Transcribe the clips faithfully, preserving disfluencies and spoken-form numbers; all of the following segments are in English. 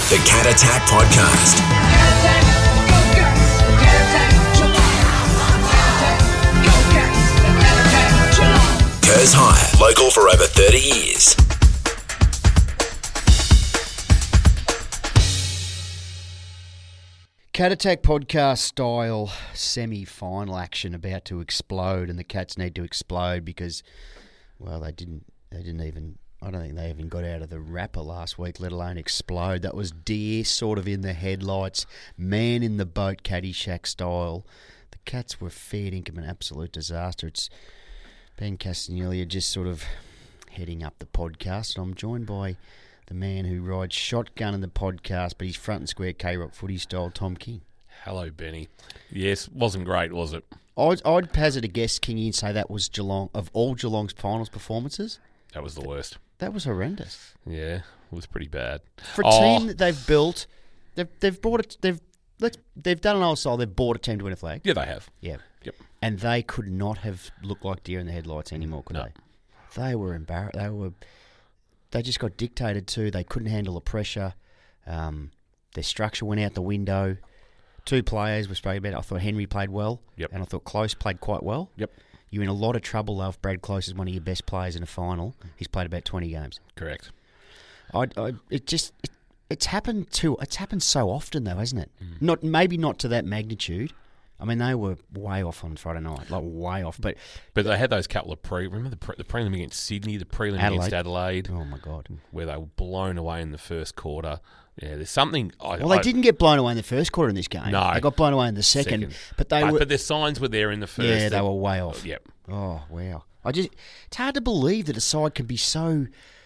The Cat Attack Podcast. Curse Hire, local for over thirty years. Cat Attack Podcast style semi-final action about to explode, and the Cats need to explode because, well, they didn't. They didn't even. I don't think they even got out of the wrapper last week, let alone explode. That was deer sort of in the headlights, man in the boat, Caddyshack style. The Cats were fair income, an absolute disaster. It's Ben Castagnelia just sort of heading up the podcast, and I'm joined by the man who rides shotgun in the podcast, but he's front and square K-Rock footy style, Tom King. Hello, Benny. Yes, wasn't great, was it? I'd, I'd hazard a guess, Kingy, and say that was Geelong, of all Geelong's finals performances, That was the worst. that was horrendous. Yeah, it was pretty bad. For a Oh, team that they've built, they've they've brought it. They've let's they've done an old style. They've bought a team to win a flag. Yeah, they have. Yeah. Yep. And they could not have looked like deer in the headlights anymore, could No. they? They were embarrassed. They were. They just got dictated to. They couldn't handle the pressure. Um, their structure went out the window. Two players were spoken about. I thought Henry played well. Yep. And I thought Close played quite well. Yep. You're in a lot of trouble though if Brad Close is one of your best players in a final. He's played about twenty games. Correct. I, I it just it, it's happened too. It's happened so often though, hasn't it? Mm. Not maybe not to that magnitude. I mean, they were way off on Friday night, like way off. But But they had those couple of pre. Remember the, pre, the prelim against Sydney, the prelim Adelaide. against Adelaide, oh my god! where they were blown away in the first quarter. Yeah, there's something. I, Well, they I, didn't get blown away in the first quarter in this game. No. They got blown away in the second. Second. But they but, were. but their signs were there in the first. Yeah, they that- were way off. Yep. Oh wow! I just it's hard to believe that a side can be so,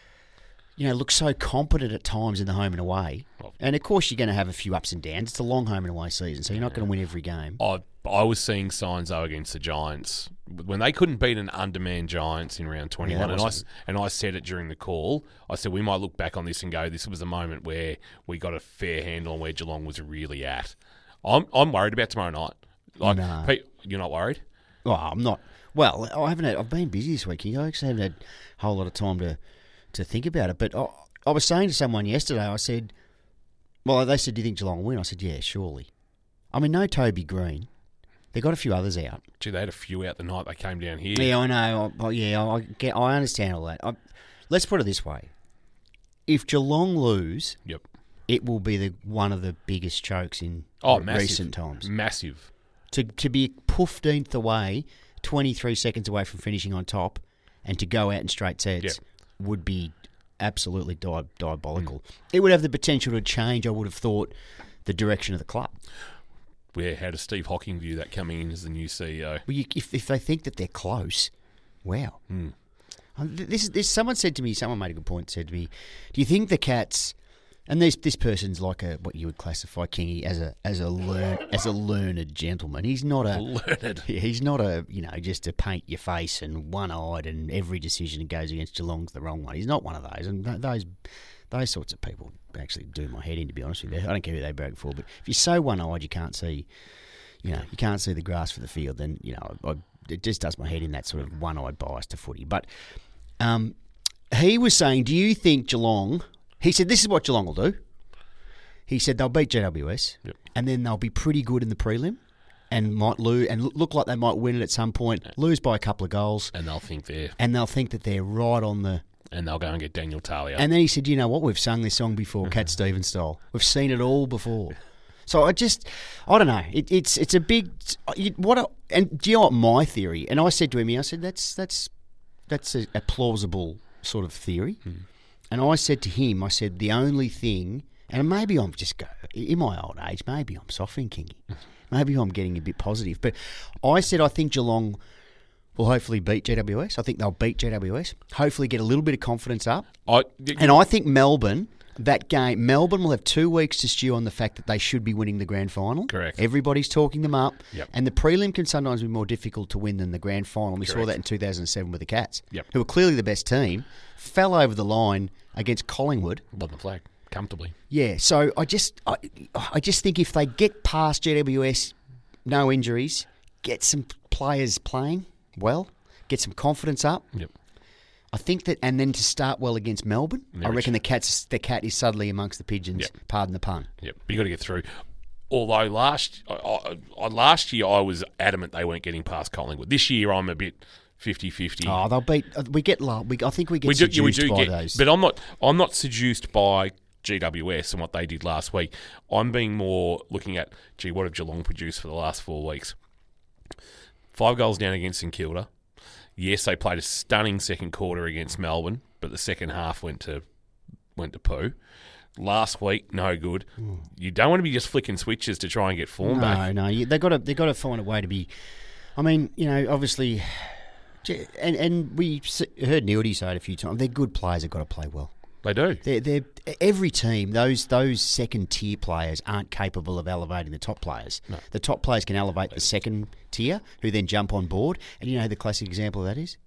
you know, look so competent at times in the home and away. Well- And of course, you're going to have a few ups and downs. It's a long home and away season, so you're not going to win every game. I I was seeing signs though against the Giants when they couldn't beat an undermanned Giants in round twenty-one, Yeah, and that I was- s- and I said it during the call. I said we might look back on this and go, this was a moment where we got a fair handle on where Geelong was really at. I'm I'm worried about tomorrow night. Like, No. Pete, you're not worried? Well, I'm not. Well, I haven't had. I've been busy this week. I actually haven't had a whole lot of time to, to think about it. But I, I was saying to someone yesterday. I said, "Well, they said, do you think Geelong will win?" I said, "Yeah, surely." I mean, no Toby Green. They got a few others out. Gee, they had a few out the night they came down here. Yeah, I know. I, I- yeah, I get. I understand all that. I, let's put it this way: if Geelong lose, Yep. it will be the one of the biggest chokes in Oh, re- massive. recent times. Massive. To to be fifteenth away, twenty-three seconds away from finishing on top, and to go out in straight sets Yep. would be absolutely di- diabolical. Mm. It would have the potential to change, I would have thought, the direction of the club. Where how does Steve Hocking view that coming in as the new C E O? Well, you, if if they think that they're close, wow. Mm. Um, th- This is this. Someone said to me. Someone made a good point. Said to me, "Do you think the Cats?" And this this person's like a what you would classify Kingy as a as a learn as a learned gentleman. He's not a Learned. He's not a you know just to paint your face and one eyed and every decision that goes against Geelong's the wrong one. He's not one of those. And th- those those sorts of people actually do my head in. To be honest with you, I don't care who they brag for. But if you're so one eyed, you can't see. You know, you can't see the grass for the field. Then you know, I, it just does my head in that sort of one eyed bias to footy. But um, he was saying, do you think Geelong? He said, this is what Geelong will do. He said they'll beat G W S, Yep. and then they'll be pretty good in the prelim, and might lose, and look- look like they might win it at some point, lose by a couple of goals, And they'll think they're and they'll think that they're right on the. and they'll go and get Daniel Talia. And then he said, you know what? We've sung this song before, Cat Stevens style. We've seen it all before. So I just, I don't know. It, it's it's a big you- what. A, and do you know what my theory? And I said to him, I said that's that's that's a, a plausible sort of theory. Hmm. And I said to him, I said the only thing, and maybe I'm just go in my old age, maybe I'm softening Kingy, maybe I'm getting a bit positive. But I said I think Geelong will hopefully beat G W S. I think they'll beat G W S. Hopefully get a little bit of confidence up. I, And I think Melbourne, that game, Melbourne will have two weeks to stew on the fact that they should be winning the grand final. Correct. Everybody's talking them up. Yep. And the prelim can sometimes be more difficult to win than the grand final. We saw Correct. that in two thousand seven with the Cats, Yep. who were clearly the best team, fell over the line against Collingwood. won the flag comfortably. Yeah, so I just, I, I just think if they get past G W S, no injuries, get some players playing well, get some confidence up, Yep. I think that, and then to start well against Melbourne, I Very reckon the cat's the cat is suddenly amongst the pigeons. Yep. Pardon the pun. Yep, but you got to get through. Although last I, I, I- last year I was adamant they weren't getting past Collingwood. This year I'm a bit fifty-fifty. Oh, they'll beat. uh, We get. lo- We, I think we get we do, seduced yeah, we do by get, those. but I'm not. I'm not seduced by G W S and what they did last week. I'm being more looking at, gee, what have Geelong produced for the last four weeks? Five goals down against St Kilda. Yes, they played a stunning second quarter against Melbourne, but the second half went to went to poo. Last week, no good. Hmm. You don't want to be just flicking switches to try and get form no, back. no, you, they got to. They got to find a way to be. I mean, you know, obviously, gee, and and we s- heard Nildy say it a few times. They're good players. They've got to play well. They do. They're, they're every team. Those those second tier players aren't capable of elevating the top players. No. The top players can elevate the second tier, who then jump on board. And you know who the classic example of that is?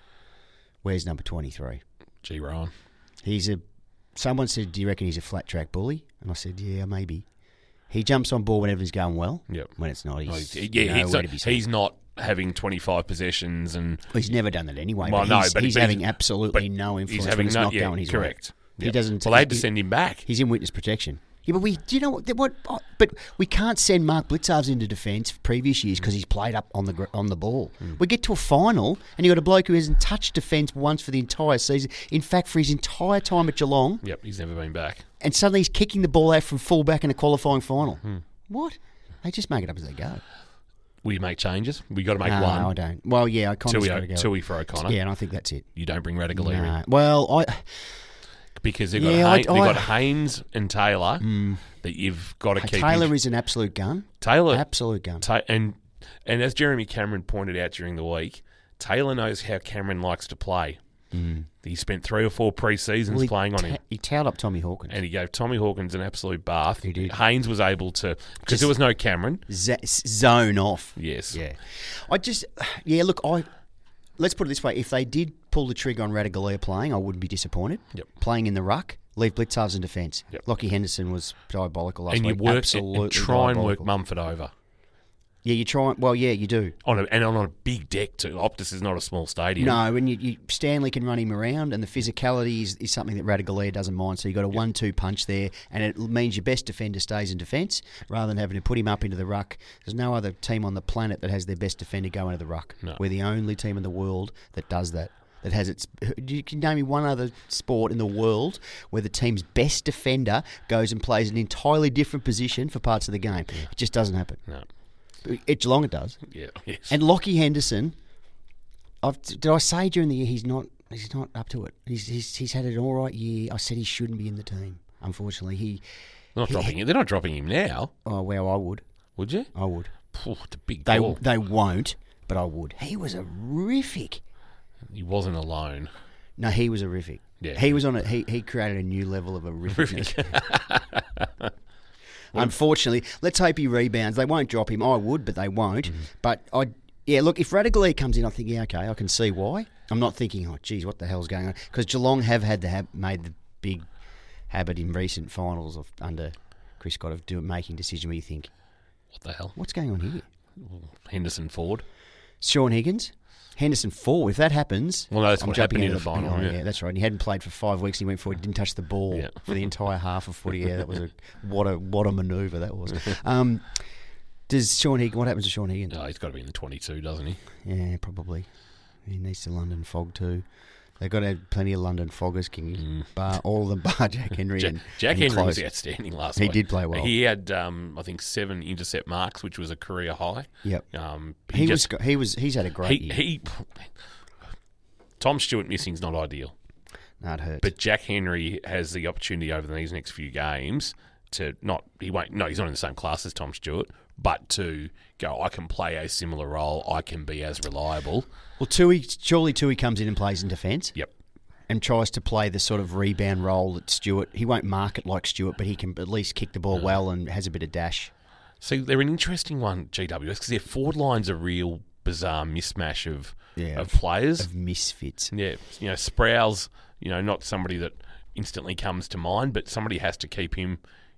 Where's number twenty-three? Gee, Ryan. He's a. Someone said, "Do you reckon he's a flat track bully?" And I said, "Yeah, maybe." He jumps on board when everything's going well. Yep. When it's not, Well, he's he's- yeah, he's nowhere not, to be seen. he's not having twenty-five possessions and Well, he's never done that anyway. Well, but no, he's, but- he's but having he's- absolutely but no influence he's when having it's no, not yeah, going his correct. way. He Yep. doesn't. Well, they had to he- send him back. He's in witness protection. Yeah, but we, do you know what? what oh, but we can't send Mark Blitzarves into defence for previous years because he's played up on the gr- on the ball. Mm. We get to a final, and you got a bloke who hasn't touched defence once for the entire season. In fact, for his entire time at Geelong, Yep, he's never been back. and suddenly he's kicking the ball out from fullback in a qualifying final. Hmm. What? They just make it up as they go. Will you make changes? We got to make no, one. I don't. Well, yeah, I kind of Tui, go. Tui for O'Connor. Yeah, and I think that's it. You don't bring Radical in No. Well, I. because they've got, Yeah, I- Hay- they've I- got Haynes and Taylor that you've got to keep. Taylor in- is an absolute gun. Taylor Absolute gun. Ta- and and as Jeremy Cameron pointed out during the week, Taylor knows how Cameron likes to play. He spent three or four pre-seasons Well, he playing on ta- him. He towed up Tommy Hawkins. And he gave Tommy Hawkins an absolute bath. He did. Haynes was able to, because Just- there was no Cameron. Z- zone off. Yes. Yeah. I just, yeah, look, I let's put it this way. If they did pull the trigger on Radigalia playing, I wouldn't be disappointed. Yep. Playing in the ruck, leave Blitzarves in defence. Yep. Lockie Henderson was diabolical last And you week. work Absolutely and try and work diabolical. Mumford over. Yeah, you try. Well, yeah, you do. On a, and on a big deck too. Optus is not a small stadium. No, and you, you, Stanley can run him around, and the physicality is, is something that Radigalia doesn't mind. So you've got a one-two punch there, and it means your best defender stays in defence rather than having to put him up into the ruck. There's no other team on the planet that has their best defender go into the ruck. No. We're the only team in the world that does that. That has its. You can name me one other sport in the world where the team's best defender goes and plays an entirely different position for parts of the game. It just doesn't happen. No. At Geelong, it does. Yeah. Yes. And Lockie Henderson, I've, did I say during the year he's not he's not up to it? He's he's, he's had an all right year. I said he shouldn't be in the team. Unfortunately, he. They're not he- dropping him. They're not dropping him now. Oh well, I would. Would you? I would. Phew, it's a big They call. they won't, but I would. He was horrific. He wasn't alone. No, he was horrific. Yeah. He was on a he, he created a new level of horrificness. Unfortunately, let's hope he rebounds. They won't drop him. I would, but they won't. Mm-hmm. But I, yeah, look, if Radigalia comes in, I think, yeah, okay, I can see why. I'm not thinking, oh, geez, what the hell's going on? Because Geelong have had the hab- made the big habit in recent finals of under Chris Scott of doing making decisions where you think, What the hell? what's going on here? Henderson Ford. Sean Higgins, Henderson four. If that happens, Well, no, that's I'm what jumping happened in out the of final, oh, yeah. that's right. And he hadn't played for five weeks. And he went forward, didn't touch the ball Yeah. for the entire half of footy. Yeah, that was a what a what a manoeuvre that was. Um, does Sean Higgins? What happens to Sean Higgins? No, he's got to be in the twenty-two, doesn't he? Yeah, probably. He needs to London fog too. They've got to have plenty of London foggers, King. Bar all of them, bar Jack Henry. Ja- and, Jack and Henry was Close. outstanding last He week. did play well. He had, um, I think, seven intercept marks, which was a career high. Yep. Um, He, just, was. He was. He's had a great he, year. he Tom Stewart missing's not ideal, No, it hurts. but Jack Henry has the opportunity over these next few games to not. He won't. No, he's not in the same class as Tom Stewart, but to go. I can play a similar role. I can be as reliable. well, Tui surely Tui comes in and plays in defence. Yep. And tries to play the sort of rebound role that Stewart. He won't mark it like Stewart, but he can at least kick the ball well and has a bit of dash. So they're an interesting one, G W S, because their forward line's a real bizarre mismatch of Yeah, of players. Of misfits. Yeah, you know, Sproul's, you know, not somebody that instantly comes to mind, but somebody has to keep him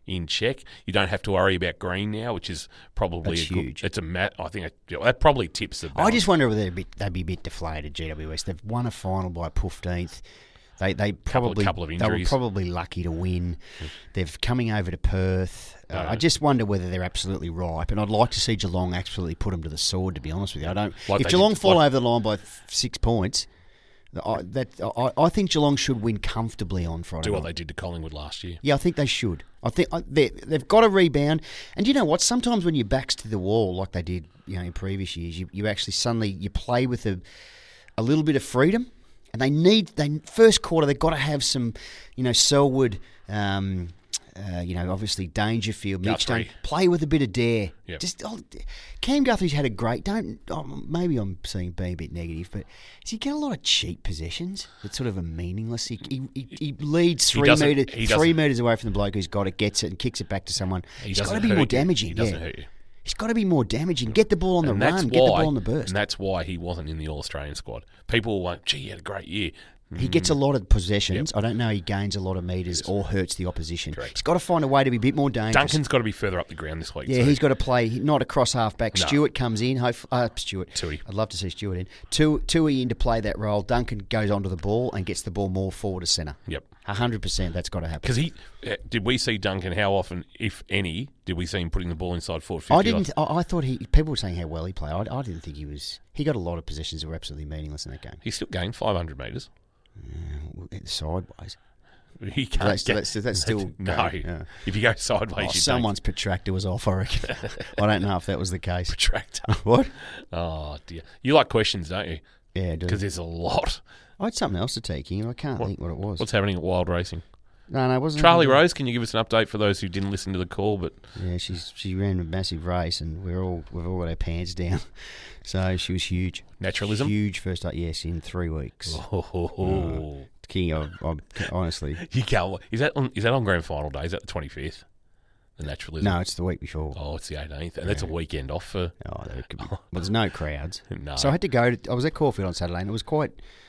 in check. You don't have to worry about Green now, which is probably That's a good, huge. It's a mat. I think it, that probably tips the balance. I just wonder whether they'd be, they'd be a bit deflated, G W S. They've won a final by fifteenth. They they probably couple of they were injuries. probably lucky to win. They're coming over to Perth. Uh, No. I just wonder whether they're absolutely ripe, and I'd like to see Geelong absolutely put them to the sword. To be honest with you, I don't. Like if they Geelong did- fall like- over the line by six points, I, that I, I think Geelong should win comfortably on Friday. do what night. they did to Collingwood last year. Yeah, I think they should. I think I, they, they've got to rebound. And you know what? Sometimes when your back's to the wall, like they did, you know, in previous years, you, you actually suddenly you play with a a little bit of freedom. And they need they first quarter. They've got to have some, you know, Selwood, um, uh, you know, obviously Dangerfield, Mitch Guthrie. Dunn, play with a bit of dare. Yep. Just oh, Cam Guthrie's had a great. Don't oh, maybe I'm seeing being a bit negative, but does he get a lot of cheap possessions that sort of are meaningless? He he, he, he leads He three doesn't- meters he three doesn't- meters away from the bloke who's got it, gets it, and kicks it back to someone. He He's got doesn't to be hurt more you. damaging. He doesn't yeah. hurt you. He's got to be more damaging. Get the ball on the And run. that's Get why, the ball on the burst. And that's why he wasn't in the All-Australian squad. People were like, gee, he had a great year. He gets a lot of possessions. Yep. I don't know he gains a lot of metres or hurts the opposition. Correct. He's got to find a way to be a bit more dangerous. Duncan's got to be further up the ground this week. Yeah, too. he's got to play not a cross half-back. No. Stewart comes in. Hope, uh, Stewart. Tui. I'd love to see Stewart in. Tu- Tui in to play that role. Duncan goes onto the ball and gets the ball more forward to centre. Yep. one hundred percent that's got to happen. Because he uh, did we see Duncan? How often, if any, did we see him putting the ball inside forward fifty? I didn't. I, I thought he. People were saying how well he played. I, I didn't think he was. He got a lot of possessions that were absolutely meaningless in that game. He still gained five hundred metres. Sideways. He can't. That's- get, that's- that's still no. going, yeah. If you go sideways, Oh, you someone's protractor was off. I reckon. I don't know if that was the case. Protractor. What? Oh dear. You like questions, don't you? Yeah, dude. Because there's a lot. I had something else to take in. I can't What- think what it was. What's happening at Wild Racing? no, no, it wasn't. Charlie Rose, can you give us an update for those who didn't listen to the call? But Yeah, she's she ran a massive race, and we're all we've all got our pants down. So she was huge. naturalism. Huge first up, yes, in three weeks. Oh, King, of, of, honestly, you can't. Is that on, is that on grand final day? Is that the twenty fifth? The naturalism. no, it's the week before. Oh, it's the eighteenth, and that's a weekend off for. Oh, there could be. Well, there's no crowds. No. So I had to go to. I was at Caulfield on Saturday, and it was quite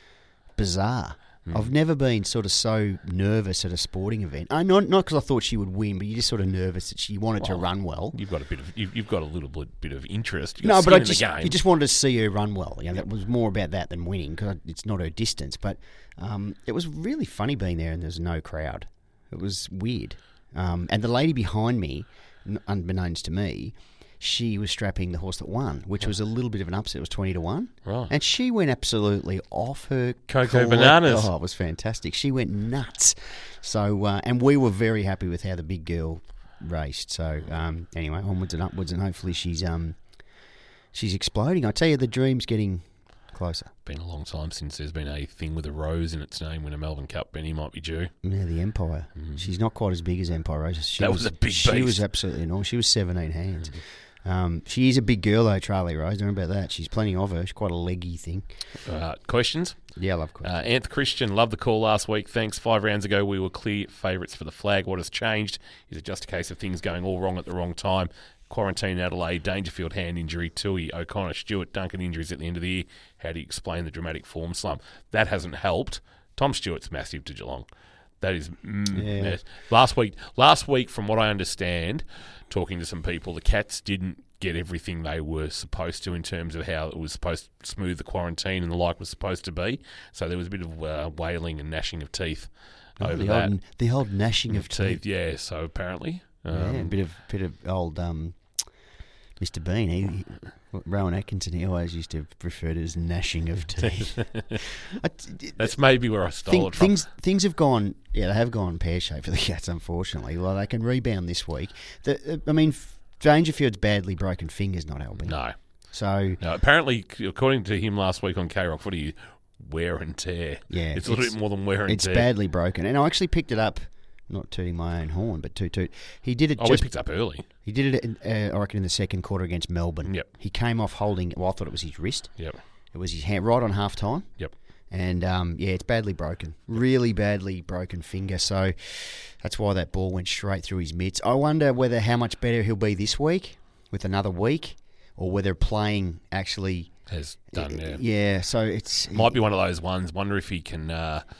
bizarre. Hmm. I've never been sort of so nervous at a sporting event. I not not because I thought she would win, but you're just sort of nervous that she wanted to Well, run well. You've got a bit of you've, you've got a little bit, bit of interest. You've No, got but I skin in just the game. you just wanted to see her run well. You know, that was more about that than winning because it's not her distance. But um, it was really funny being there and there's no crowd. It was weird. Um, and the lady behind me, n- unbeknownst to me, she was strapping the horse that won, which was a little bit of an upset. It was twenty to one, Right. and she went absolutely off her Cocoa collect- bananas. Oh, it was fantastic. She went nuts. So, uh, and we were very happy with how the big girl raced. So, um, anyway, onwards and upwards, and hopefully she's um, she's exploding. I tell you, the dream's getting closer. Been a long time since there's been a thing with a rose in its name when a Melbourne Cup Benny might be due. Yeah, the Empire. She's not quite as big as Empire Rose. She That was a big She beast. was absolutely enormous. She was seventeen hands. Um, she is a big girl though, Charlie Rose. Don't know about that. She's plenty of her. She's quite a leggy thing. Uh, questions? Yeah, I love questions. Uh, Anth Christian, love the call last week. Thanks. Five rounds ago, we were clear favourites for the flag. What has changed? Is it just a case of things going all wrong at the wrong time? Quarantine in Adelaide, Dangerfield hand injury, Tui, O'Connor, Stewart, Duncan injuries at the end of the year. How do you explain the dramatic form slump? That hasn't helped. Tom Stewart's massive to Geelong. That is mm, Yeah. mess. last week. Last week, from what I understand, talking to some people, the Cats didn't get everything they were supposed to in terms of how it was supposed to smooth the quarantine and the like was supposed to be. So there was a bit of uh, wailing and gnashing of teeth over the, that. old, the old gnashing of teeth. teeth, yeah. So apparently, um, Yeah, a bit of bit of old um, Mister Bean. He, he, Rowan Atkinson. He always used to refer to it as gnashing of teeth. I, that's maybe where I stole Think, it from. things things have gone. Yeah, they have gone pear shaped for the Cats. Unfortunately, well, they can rebound this week. The, I mean, Dangerfield's badly broken fingers not helping. No, So no. Apparently, according to him last week on K Rock Footy, wear and tear. Yeah, it's a little it's- bit more than wear and it's tear. badly broken, and I actually picked it up. Not tooting my own horn, but toot toot. He did it Oh, just. we picked up early. He did it, in, uh, I reckon, in the second quarter against Melbourne. Yep. He came off holding. Well, I thought it was his wrist. Yep. It was his hand right on half time. Yep. And um, yeah, it's badly broken, really badly broken finger. So that's why that ball went straight through his mitts. I wonder whether how much better he'll be this week with another week, or whether playing actually Has done. Yeah. Yeah, so it's Might be one of those ones. Wonder if he can uh,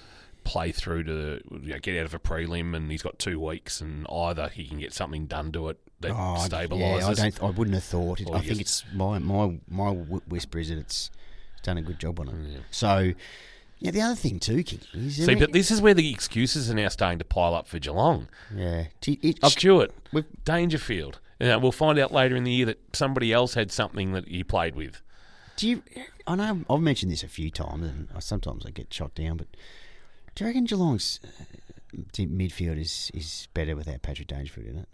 play through to you know, get out of a prelim, and he's got two weeks, and either he can get something done to it that Oh, stabilises. Yeah, I don't. I wouldn't have thought. It, Or I you think just- it's my my my wh- whisper is that it's done a good job on it. Yeah. So, yeah, the other thing too, King, is See, but this is where the excuses are now starting to pile up for Geelong. yeah, Gee, it, I've- Stewart, we've- Dangerfield. And we'll find out later in the year that somebody else had something that he played with. do you? I know I've mentioned this a few times, and I, sometimes I get shot down. But do you reckon Geelong's uh, team midfield is, is better without Patrick Dangerfield in it?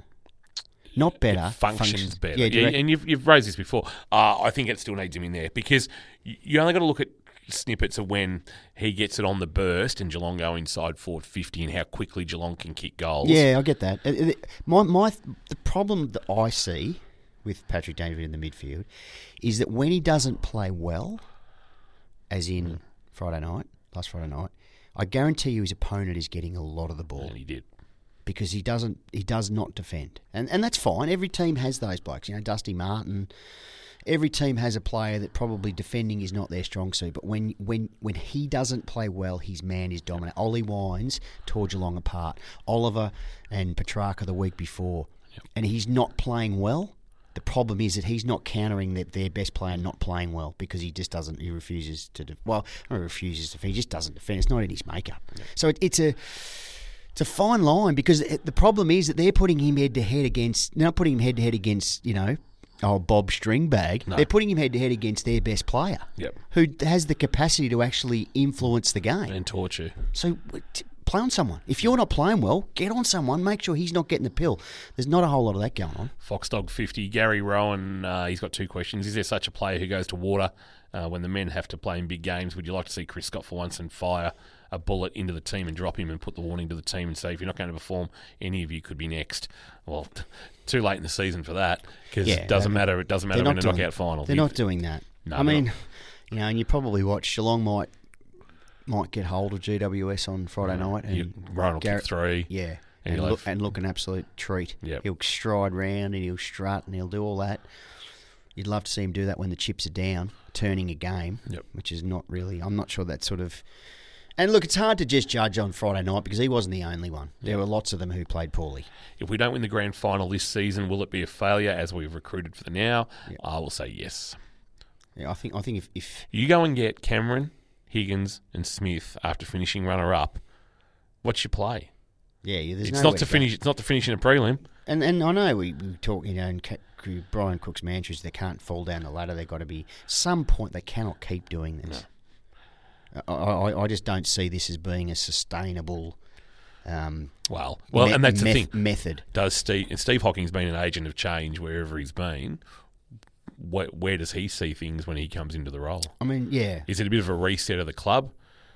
Not better, It functions, better. Yeah, do you Yeah, reckon- and you've, you've raised this before. Uh, I think it still needs him in there because you, you only got to look at snippets of when he gets it on the burst and Geelong go inside forward fifty and how quickly Geelong can kick goals. Yeah, I get that. Uh, uh, My my the problem that I see with Patrick Dangerfield in the midfield is that when he doesn't play well, as in Friday night, last Friday night, I guarantee you his opponent is getting a lot of the ball And he did. because he doesn't he does not defend, and and that's fine. Every team has those blokes, you know, Dusty Martin. Every team has a player that probably defending is not their strong suit, but when when when he doesn't play well, his man is dominant. Ollie Wines tore Geelong apart. Oliver and Petrarca the week before, Yep. and he's not playing well. The problem is that he's not countering that their best player not playing well because he just doesn't. He refuses to. Def- well, not refuses to defend. He just doesn't defend. It's not in his makeup. Yep. So it, it's a. It's a fine line because it, the problem is that they're putting him head to head against. They're not putting him head to head against, you know, oh Bob Stringbag. No. They're putting him head to head against their best player, Yep. who has the capacity to actually influence the game. And torture. So t- play on someone. If you're not playing well, get on someone. Make sure he's not getting the pill. There's not a whole lot of that going on. Foxdog fifty. Gary Rowan, uh, he's got two questions. Is there such a player who goes to water uh, when the men have to play in big games? Would you like to see Chris Scott for once and fire a bullet into the team and drop him and put the warning to the team and say, if you're not going to perform, any of you could be next? Well, t- too late in the season for that because Yeah, it doesn't they- matter. It doesn't matter They're in not a doing- knockout final. They're You- not doing that. No, I they're mean, not. you know, and you probably watch Geelong might might get hold of G W S on Friday night and You, Rowan will Garrett- kick three. yeah, And and, he'll look, have- and look an absolute treat. Yep. He'll stride round and he'll strut and he'll do all that. You'd love to see him do that when the chips are down, turning a game, Yep. which is not really. I'm not sure that sort of. And look, it's hard to just judge on Friday night because he wasn't the only one. There were lots of them who played poorly. If we don't win the grand final this season, will it be a failure as we've recruited for the now? Yep. I will say yes. Yeah, I think. I think if, if You go and get Cameron, Higgins, and Smith after finishing runner-up. What's your play? yeah, there's It's nowhere not to go. finish. It's not to finish in a prelim. And and I know we, we talk, you know, and Ca- Brian Cook's mantra is they can't fall down the ladder. They've got to be some point. They cannot keep doing this. I, I, I just don't see this as being a sustainable. Um, Well, well, me- and that's the meth- thing. Method. Does Steve and Steve Hocking's been an agent of change wherever he's been? Where, where does he see things when he comes into the role? I mean, yeah. Is it a bit of a reset of the club?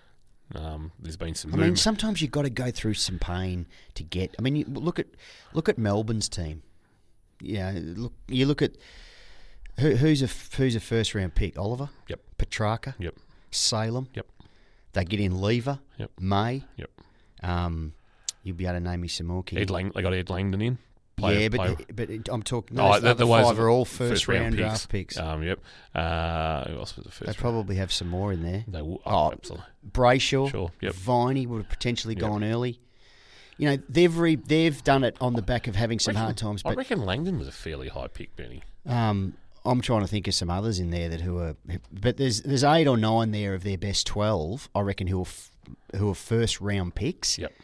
Um, there's been some I mean, movement. sometimes you've got to go through some pain to get. I mean, you look at look at Melbourne's team. Yeah, look. You look at who, who's a who's a first round pick. Oliver. Yep. Petrarca. Yep. Salem. Yep. They get in Lever. Yep. May. Yep. Um, you'll be able to name me some more. King. Ed Lang, they got Ed Langdon in. Play, yeah, play, but but it- I'm talking. Oh, Those the- other the ones- five are all first, round, picks. draft picks. Um, yep. Uh, who else was the first? They round? probably have some more in there. They will. Oh, Oh, absolutely. Brayshaw, Sure, yep. Viney would have potentially Yep. gone early. You know, they've re, they've done it on the back of having some Reckon- hard times. I But reckon Langdon was a fairly high pick, Benny. um, I'm trying to think of some others in there that who are. But there's there's eight or nine there of their best twelve. I reckon who are f- who are first round picks. Yep.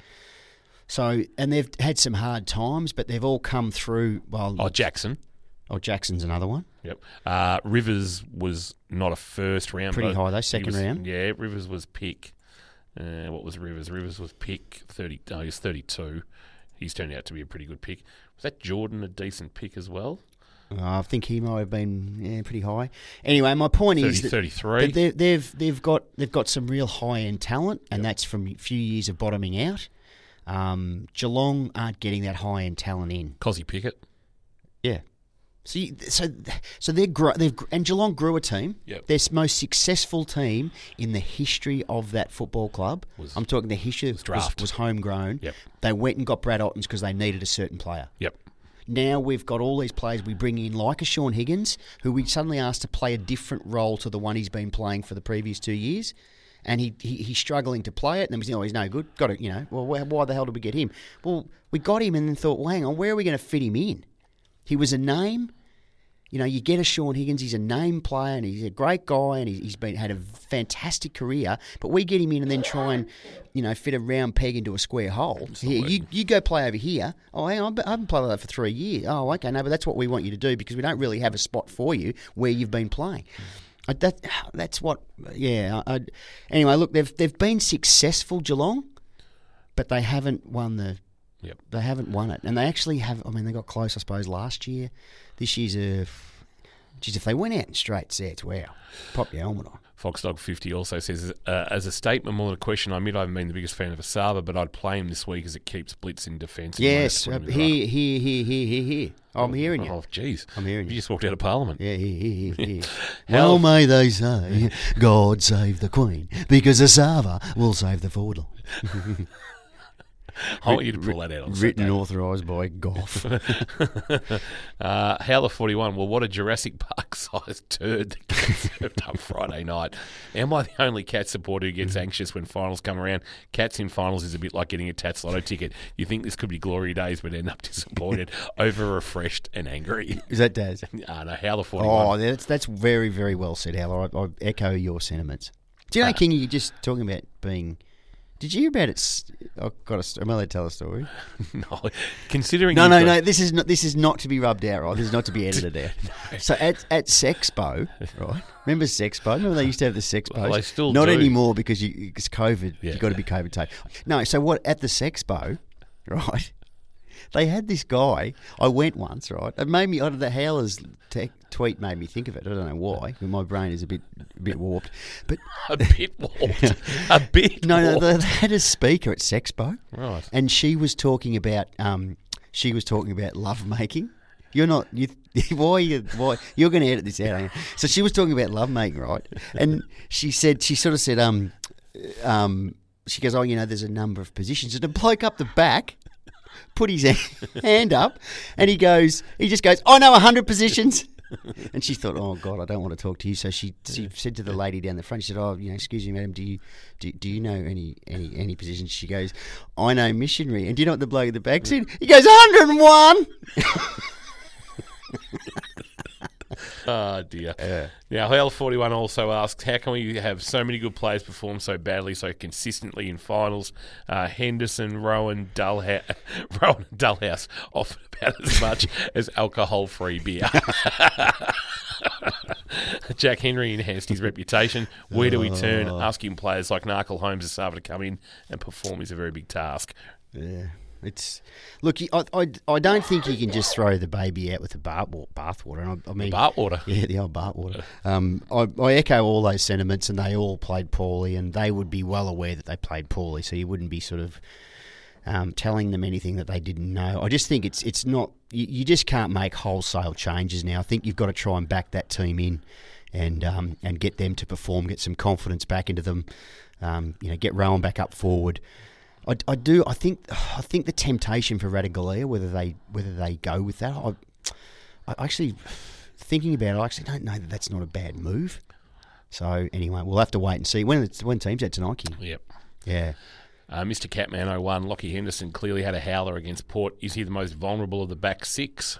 So and they've had some hard times, but they've all come through. Well, Oh, Jackson. oh Jackson's another one. Yep. Uh, Rivers was not a first round. Pretty but high though, he second was- round. Yeah, Rivers was pick. Uh, what was Rivers? Rivers was pick thirty. No, he was thirty-two. He's turned out to be a pretty good pick. Was that Jordan a decent pick as well? Uh, I think he might have been yeah, pretty high. Anyway, my point thirty, is that thirty-three. that they- they've they've got they've got some real high end talent, and that's from a few years of bottoming out. Um, Geelong aren't getting that high end talent in. Cozzy Pickett. Yeah. So, you, so, so they're gr- they've gr- and Geelong grew a team. Yep. Their most successful team in the history of that football club. Was- I'm talking the history was, draft. was homegrown. Yep. They went and got Brad Ottens because they needed a certain player. Yep. Now we've got all these players we bring in, like a Sean Higgins, who we suddenly asked to play a different role to the one he's been playing for the previous two years, and he, he he's struggling to play it. And then we think, oh, he's no good. Got to, you know, well, why, why the hell did we get him? Well, we got him and then thought, well, hang on, where are we going to fit him in? He was a name. You know, you get a Sean Higgins, he's a name player and he's a great guy and he's, he's been had a fantastic career, but we get him in and then try and, you know, fit a round peg into a square hole. Here, you, you go play over here. Oh, hang on, I haven't played like that for three years. Oh, okay, no, but that's what we want you to do because we don't really have a spot for you where you've been playing. I, that That's what, yeah. I, anyway, look, they've they've been successful, Geelong, but they haven't won the... Yep. They haven't won it. And they actually have, I mean, they got close, I suppose, last year. This year's a, geez, if they went out in straight sets, wow, pop your helmet on. Foxdog fifty also says, uh, as a statement more than a question, I admit I haven't been the biggest fan of Asava, but I'd play him this week as it keeps Blitz in defence. Yes, uh, here, here, here, here, here, here. I'm hearing you. Oh, jeez. I'm hearing you. You just walked out of Parliament. Yeah, here, here, here, here. Well, may they say, God save the Queen, because Asava will save the forward line. I want you to pull that out. On Written and authorised by Goff. uh, Howler forty-one. Well, what a Jurassic Park-sized turd that gets served up Friday night. Am I the only Cat supporter who gets anxious when finals come around? Cats in finals is a bit like getting a Tats Lotto ticket. You think this could be glory days, but end up disappointed, over-refreshed and angry. Is that Daz? Uh, no, Howler forty-one. Oh, that's, that's very, very well said, Howler. I, I echo your sentiments. Do you know, uh, King, you're just talking about being... Did you hear about it? I've got a, am I allowed to tell a story? No, considering no, no, got... no. This is not. This is not to be rubbed out, right? This is not to be edited out. No. So at at Sexpo, right? Remember Sexpo? Remember they used to have the Sexpo. Well, they still not do. anymore because you because COVID. Yeah. You got to be COVID safe. No. So what at the Sexpo, right? They had this guy. I went once, right? It made me. Out of the Howlers te- tweet made me think of it. I don't know why. My brain is a bit, a bit warped. But a bit warped. A bit. No, warped. no. They had a speaker at Sexpo, right? And she was talking about. Um, she was talking about love making. You're not. You. Why? You, why? You're going to edit this out. Aren't you? So she was talking about love making, right? And she said. She sort of said. Um. Um. She goes. Oh, you know, there's a number of positions. And the bloke up the back put his hand up and he goes, he just goes, I know one hundred positions. And she thought, oh, God, I don't want to talk to you. So she she said to the lady down the front, she said, oh, you know, excuse me, madam, do you do, do you know any, any any positions? She goes, I know missionary. And do you know what the bloke at the back said? He goes, one hundred and one. Oh, dear. Yeah. Now, L forty-one also asks, how can we have so many good players perform so badly, so consistently in finals? Uh, Henderson, Rowan, Dullhouse, Rowan and Dullhouse often about as much as alcohol-free beer. Jack Henry enhanced his reputation. Where do we turn? Asking players like Narkle Holmes and Sava to come in and perform is a very big task. Yeah. It's look. I, I, I don't think you can just throw the baby out with the bath bathwater. I, I mean, bathwater. Yeah, the old bathwater. Um, I, I echo all those sentiments, and they all played poorly, and they would be well aware that they played poorly. So you wouldn't be sort of um, telling them anything that they didn't know. I just think it's it's not. You, you just can't make wholesale changes now. I think you've got to try and back that team in, and um, and get them to perform, get some confidence back into them. Um, you know, get Rowan back up forward. I, I do. I think. I think the temptation for Ratugolea, whether they whether they go with that, I, I actually thinking about it. I actually don't know that that's not a bad move. So anyway, we'll have to wait and see when it's, when teams out tonight. King. Yep. Yeah. Uh, Mister Catman oh one, Lockie Henderson clearly had a howler against Port. Is he the most vulnerable of the back six?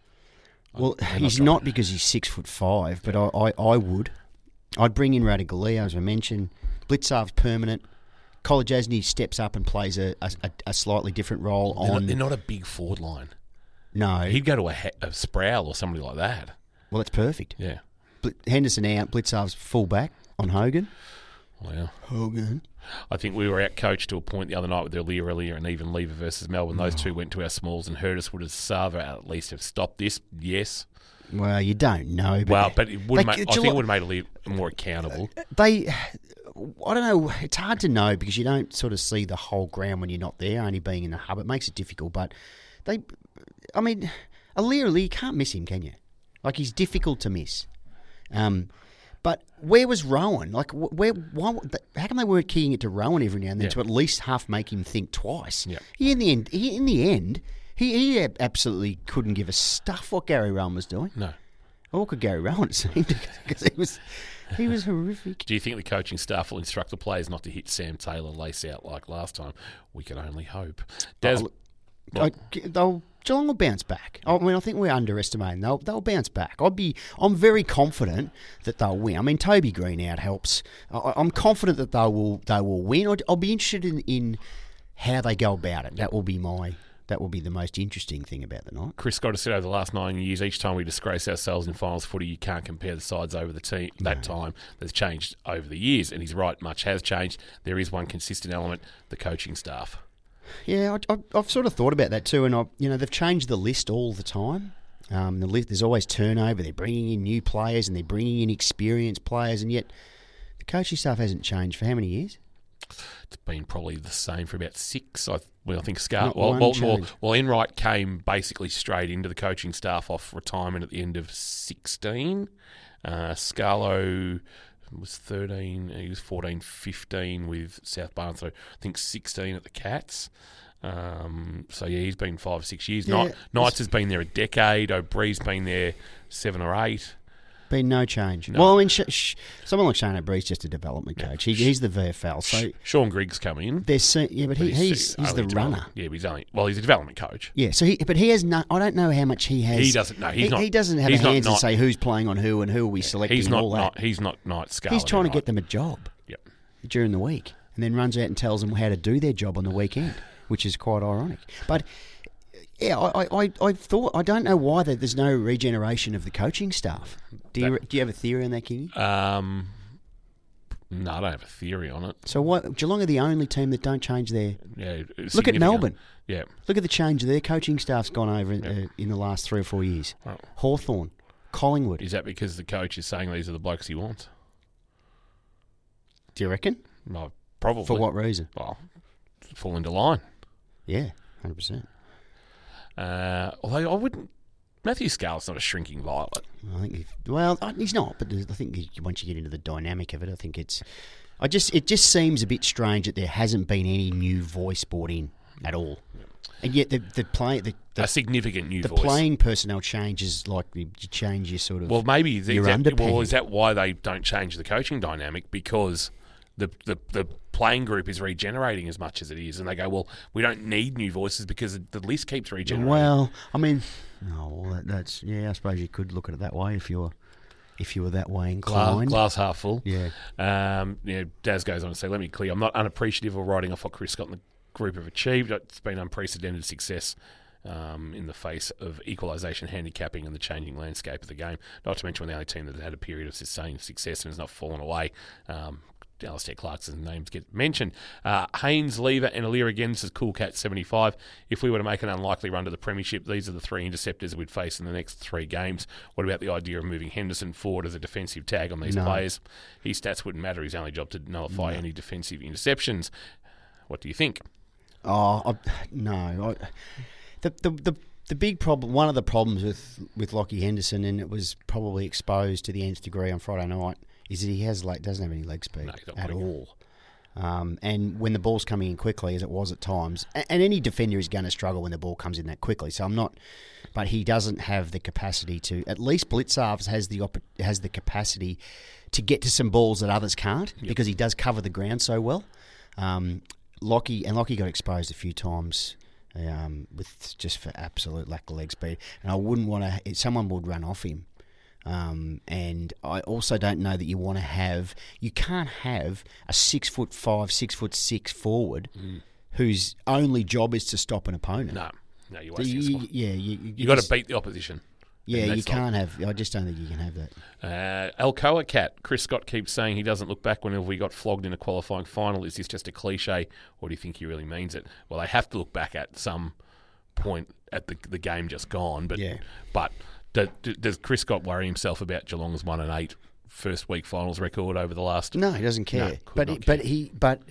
Well, I'm he's not, not because he's six foot five, but I, I, I would. I'd bring in Ratugolea, as I mentioned. Blitzarv's permanent. Kolodjasny steps up and plays a, a, a slightly different role they're on... Not, they're not a big forward line. No. He'd go to a, a Sproul or somebody like that. Well, that's perfect. Yeah. Bl- Henderson out, Blitzarv's full back on Hogan. Wow. Hogan. I think we were out-coached to a point the other night with earlier, earlier and even Lever versus Melbourne. Those oh. two went to our smalls and hurt us. Would Sava at least have stopped this? Yes. Well, you don't know. But well, but it would they, make, I think it would have made it more accountable. They... I don't know. It's hard to know because you don't sort of see the whole ground when you're not there, only being in the hub. It makes it difficult. But they, I mean, Alirali, you can't miss him, can you? Like, he's difficult to miss. Um, but where was Rowan? Like, where? Why? How come they weren't keying it to Rowan every now and then yeah. to at least half make him think twice? Yeah. He in the end, he, in the end, he, he absolutely couldn't give a stuff what Gary Rowan was doing. No. Or could Gary Rowan it seemed because he was. He was horrific. Do you think the coaching staff will instruct the players not to hit Sam Taylor lace out like last time? We can only hope. Daz, Oh, I, they'll Geelong will bounce back. I mean, I think we're underestimating. They'll they'll bounce back. I'd be. I'm very confident that they'll win. I mean, Toby Green out helps. I, I'm confident that they will they will win. I'd, I'll be interested in, in how they go about it. That will be my. That will be the most interesting thing about the night. Chris Scott has said over the last nine years, each time we disgrace ourselves in finals footy, you can't compare the sides over the team. That no. time that's changed over the years, and he's right. Much has changed. There is one consistent element: the coaching staff. Yeah, I, I, I've sort of thought about that too, and I, you know, they've changed the list all the time. Um, the list, there's always turnover. They're bringing in new players and they're bringing in experienced players, and yet the coaching staff hasn't changed for how many years? It's been probably the same for about six. I, well, I think Scar. Not Well, one well, change. well, well, Enright came basically straight into the coaching staff off retirement at the end of sixteen. Uh, Scarlo was thirteen. He was fourteen, fifteen with South Barnes. So I think sixteen at the Cats. Um, so yeah, he's been five or six years. Yeah, Knight, Knights has been there a decade. O'Bree's been there seven or eight. Been no change. No. Well, I mean, sh- sh- someone like Shane O'Bree's just a development coach. He, he's the V F L. So Sean Griggs come in. There's se- yeah, but, he, he's he's the only runner. develop- Yeah, but he's only well, he's a development coach. Yeah, so he but he has no. I don't know how much he has. He doesn't know. He's he, not. he doesn't have he's a not hands to Knight- say who's playing on who and who are we selecting He's and not. all that. Knight- he's not Knight Scarlett. He's trying to Enright. get them a job Yep. during the week, and then runs out and tells them how to do their job on the weekend, which is quite ironic. But yeah, I I, I thought I don't know why that there's no regeneration of the coaching staff. Do you That- do you have a theory on that, Kingy? Um, no, I don't have a theory on it. So what? Geelong are the only team that don't change their. Yeah, Look at significant. Melbourne. Yeah. Look at the change their coaching staff's gone over in, uh, in the last three or four years. Well, Hawthorn, Collingwood. is that because the coach is saying these are the blokes he wants? Do you reckon? No, probably. For what reason? Well, fall into line. Yeah, one hundred percent. Uh, although I wouldn't. Matthew Scarlett's not a shrinking violet. I think. He, well, I- he's not. But there's- I think he- once you get into the dynamic of it, I think it's. I just it just seems a bit strange that there hasn't been any new voice brought in at all, and yet the the play the the, a significant new the voice. playing personnel changes like you change your sort of. Well, maybe is your that, underpants. well, is that why they don't change the coaching dynamic? Because the, the the playing group is regenerating as much as it is, and they go, well, we don't need new voices because the list keeps regenerating. Well, I mean, no, well, that, that's yeah. I suppose you could look at it that way if you're if you were that way glass, inclined. glass half full. Yeah. Um, you know, Daz goes on to say, let me be clear, I'm not unappreciative of writing off what Chris Scott and the group have achieved. It's been unprecedented success um, in the face of equalisation, handicapping, and the changing landscape of the game. Not to mention, we're the only team that has had a period of sustained success and has not fallen away. Um, Alistair Clarkson's names get mentioned. Uh, Haynes, Lever, and Alir again, says Cool Cat seventy-five. If we were to make an unlikely run to the Premiership, these are the three interceptors we'd face in the next three games. What about the idea of moving Henderson forward as a defensive tag on these No. players? His stats wouldn't matter. His only job to nullify No. any defensive interceptions. What do you think? Oh I, no, I, the the the. The big problem, one of the problems with, with Lockie Henderson, and it was probably exposed to the nth degree on Friday night, is that he has like doesn't have any leg speed No, he's not at quick. all. Um, and when the ball's coming in quickly, as it was at times, and, and any defender is going to struggle when the ball comes in that quickly. So I'm not, but he doesn't have the capacity to. At least Blitzarves has the op- has the capacity to get to some balls that others can't Yep. because he does cover the ground so well. Um, Lockie and Lockie got exposed a few times. Um, with just for absolute lack of leg speed, and I wouldn't want to. Someone would run off him, um, and I also don't know that you want to have. You can't have a six foot five, six foot six forward Mm. whose only job is to stop an opponent. No, no, you're So wasting you, your squad. yeah, you, you, You've got just- to beat the opposition. Yeah, and you that's not- can't have. I just don't think you can have that. Uh, Alcoa Cat, Chris Scott keeps saying he doesn't look back whenever we got flogged in a qualifying final. Is this just a cliche, or do you think he really means it? Well, they have to look back at some point at the the game just gone. But Yeah. but do, do, does Chris Scott worry himself about Geelong's one and eight first week finals record over the last? No, he doesn't care. No, could but not he, care. but he but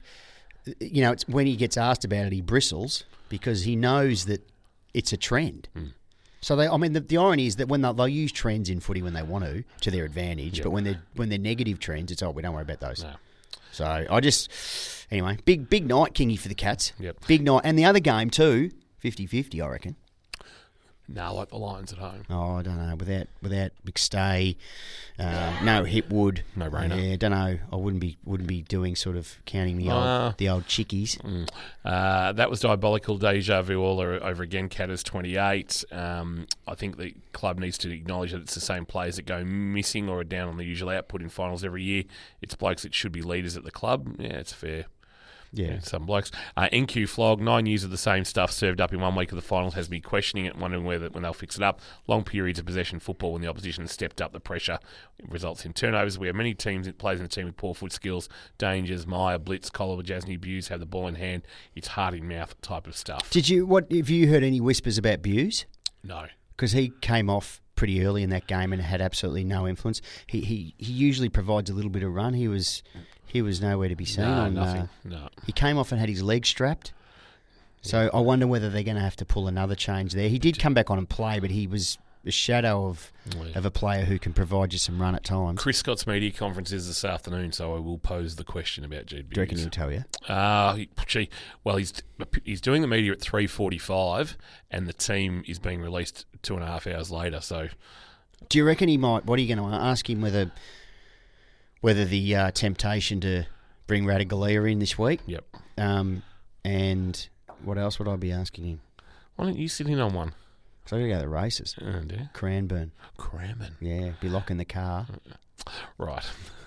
you know, it's when he gets asked about it, he bristles because he knows that it's a trend. Mm. So they, I mean, the, the irony is that when they'll, they'll use trends in footy when they want to to their advantage, Yep. but when they're when they're negative trends, it's oh, we don't worry about those. No. So I just anyway, big big night, Kingy, for the Cats. Yep. Big night, and the other game too, fifty-fifty, I reckon. No, nah, like the Lions at home. Oh, I don't know. Without without McStay, um, no Hipwood, No brainer. Yeah, don't know. I wouldn't be wouldn't be doing sort of counting the old Uh, the old chickies. Mm. Uh, that was diabolical deja vu all over again. Catters twenty-eight. Um, I think the club needs to acknowledge that it's the same players that go missing or are down on the usual output in finals every year. It's blokes that should be leaders at the club. Yeah, it's fair. Yeah. Yeah, some blokes. Uh, N Q flog, nine years of the same stuff served up in one week of the finals has me questioning it, wondering whether when they'll fix it up. Long periods of possession football when the opposition has stepped up the pressure. It results in turnovers. We have many teams, players in the team with poor foot skills. Dangers, Meyer, Blitz, Colliver, Jasny, Buse have the ball in hand. It's heart in mouth type of stuff. Did you what? Have you heard any whispers about Buse? No. Because he came off pretty early in that game and had absolutely no influence. He he, he usually provides a little bit of run. He was he was nowhere to be seen. No, on, nothing. Uh, No. He came off and had his leg strapped. So I wonder whether they're going to have to pull another change there. He did come back on and play, but he was a shadow of Yeah. of a player who can provide you some run at times. Chris Scott's media conference is this afternoon, so I will pose the question about Jed Do you reckon Buse. he'll tell you? Uh, he, gee, well, he's he's doing the media at three forty-five, and the team is being released two and a half hours later. So, Do you reckon he might? What are you going to ask him? Whether whether the uh, temptation to bring Radigalia in this week? yep. Um, and what else would I be asking him? Why don't you sit in on one? So I got to go to the races. Oh, dear. Cranbourne. Cramming. Yeah, be locking the car. Right.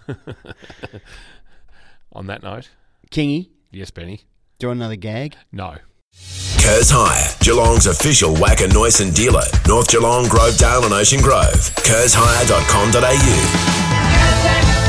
On that note, Kingy, yes, Benny. do you want another gag? No. Kers Hire, Geelong's official Wacker Noisen dealer. North Geelong, Grovedale and Ocean Grove. kers hire dot com dot a u.